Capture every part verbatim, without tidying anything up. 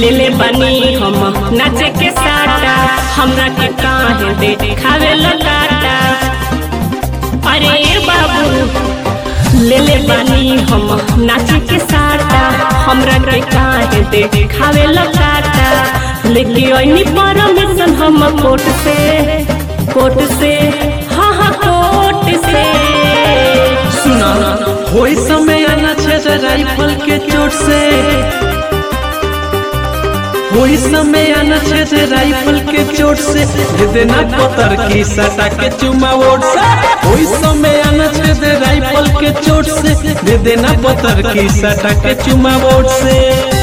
ले ले बनी हम नाचे के साटा हमरा के काहे दे खावे लगाटा। अरे बाबू ले ले बनी हम नाचे के साटा हमरा के काहे दे खावे लगाटा। लेके ओनी परमिशन हम कोर्ट से कोर्ट से हाँ हाँ कोर्ट से। सुना होई समय आना छे राइफल के चोट से, होई समय आना छे राइफल के चोट से दे देना पतर की सटा के चुमा वोट से। होई समय आना छे राइफल के चोट से दे देना पतर की सटा के चुमा वोट से।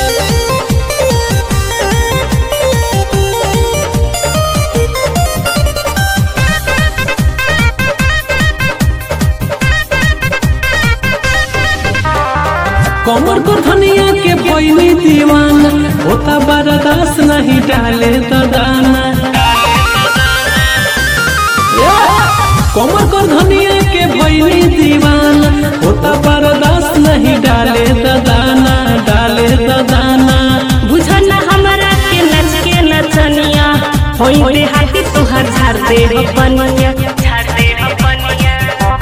कमर को धनिया के भइनी दीवाना होता बर्दाश्त नहीं डाले तो दाना। कमर को धनिया के भइनी दीवाना होता बर्दाश्त नहीं डाले तो दाना डाले तो दाना। बुझना हमरा के नच के नचनिया होई दे हाथी तुहर झाड़ दे पनिया झाड़ दे पनिया।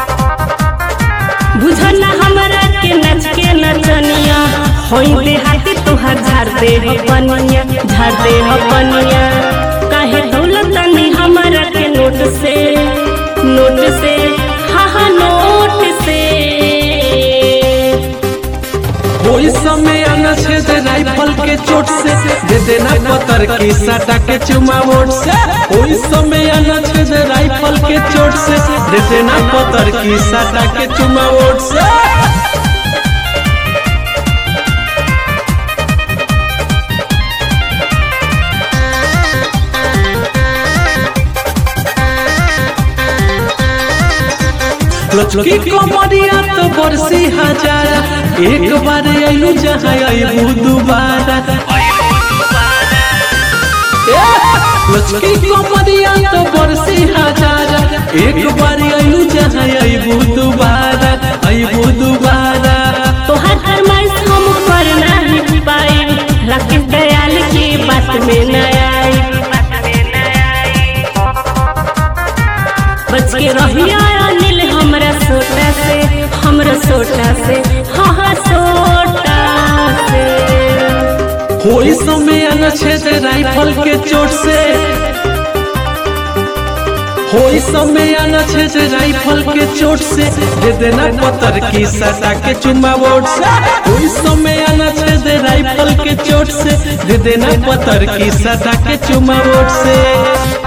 बुझना हमरा के नच के नचनिया होई दे हाथी तुहर झाड़ दे पनिया झाड़ दे पनिया। काहे दौलतनी हमरा के नोट से नोट से हाँ हाँ नोट से। कोई समय आना छे राइफल के चोट से दे देना पतर की सटा के चुमा वोट से। कोई समय आना छे राइफल के चोट से दे देना पतर की सटा के चुमा वोट से। लचकी कमरिया तो बरसी हजारा एक बार आइलू जहाँ आइबू दोबारा। लचकी कमरिया तो बरसी हजारा एक बार आइलू जहाँ आइबू दोबारा आइबू दोबारा। तोहर फरमाइश हम कर नहीं पाई राकेश दयाल की बात में न आई। बच के रहिया अनिल हमरा सोटा से हमरा सोटा से हाँ हाँ सोटा से। होई समय आना छे राइफल के चोट से, होई समय आना छे राइफल के चोट से दे देना पतर की सटा के चुमा वोट से। होई समय आना छे राइफल के चोट से दे देना पतर की सटा के चुमा वोट से।